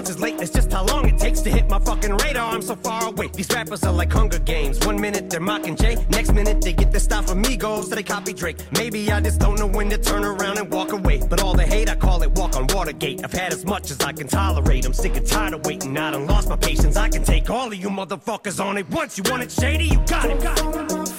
response is late. It's just how long it takes to hit my fucking radar. I'm so far away. These rappers are like Hunger Games. 1 minute they're mocking Jay, next minute they get their style from Migos, so they copy Drake. Maybe I just don't know when to turn around and walk away. But all the hate, I call it walk on Watergate. I've had as much as I can tolerate. I'm sick and tired of waiting. I done lost my patience. I can take all of you motherfuckers on it once. You want it shady, you got it.